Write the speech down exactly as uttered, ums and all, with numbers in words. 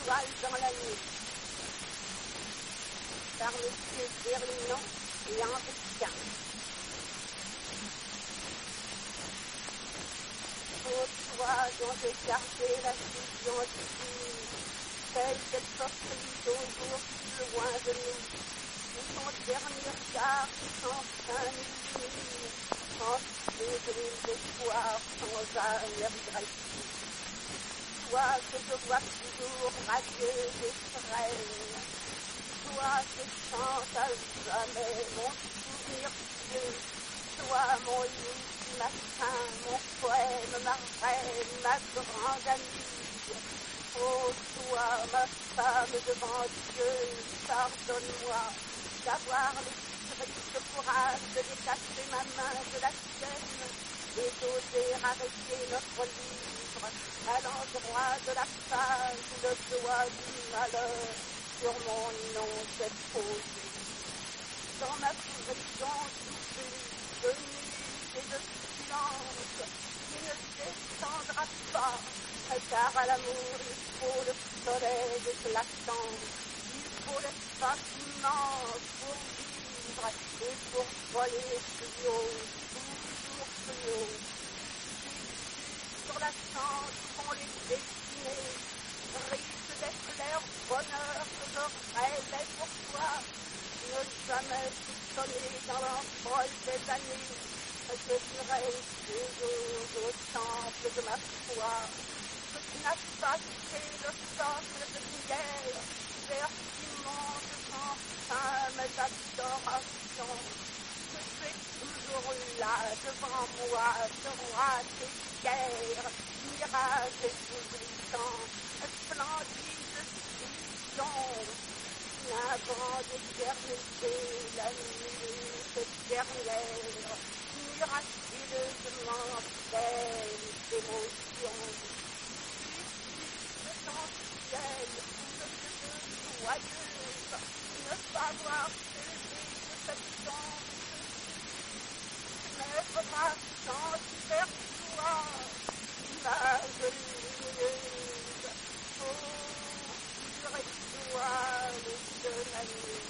étoiles dans la nuit. Par le ciel berlinant et américain. Ô toi dont j'ai gardé la vision divine, telle qu'elle s'offrit au jour plus loin de nous, où ton dernier regard sans fin illumine, ensuite de l'espoir sans âme et regret. Toi que je vois toujours radieuse et sereine, toi que chante à jamais mon souvenir pieux, toi mon lit matin, mon poème, ma reine, ma grande amie. Oh, toi, ma femme devant Dieu, pardonne-moi d'avoir le courage de détacher ma main de la tienne et d'oser arrêter notre livre à l'endroit de la page où le doigt du malheur sur mon nom s'est posé. Dans ma prison d'oubli, de nuit et de silence, qui ne descendra pas, car à l'amour il faut le soleil éclatant, il faut l'espace immense pour vivre et pour voler plus haut, toujours plus haut. Sur la chance font les destinées, riche d'éclairs bonheur que je rêvais pour toi, ne jamais soupçonner dans l'envol des années, que tu restes toujours au temple de ma foi, que tu n'as pas quitté le socle de lumière, vers l'immense sans fin mes adorations, que tu es toujours là devant moi, ce roi des guerres, mirage éblouissant, splendide vision, la grande éternité, la nuit dernière, miraculeusement belle émotion. Puisse ton ciel, où je veux joyeuse, ne pas voir céder de cette tombe, mais fera sans hypertoire, image lumineuse, ô pure étoile de la nuit.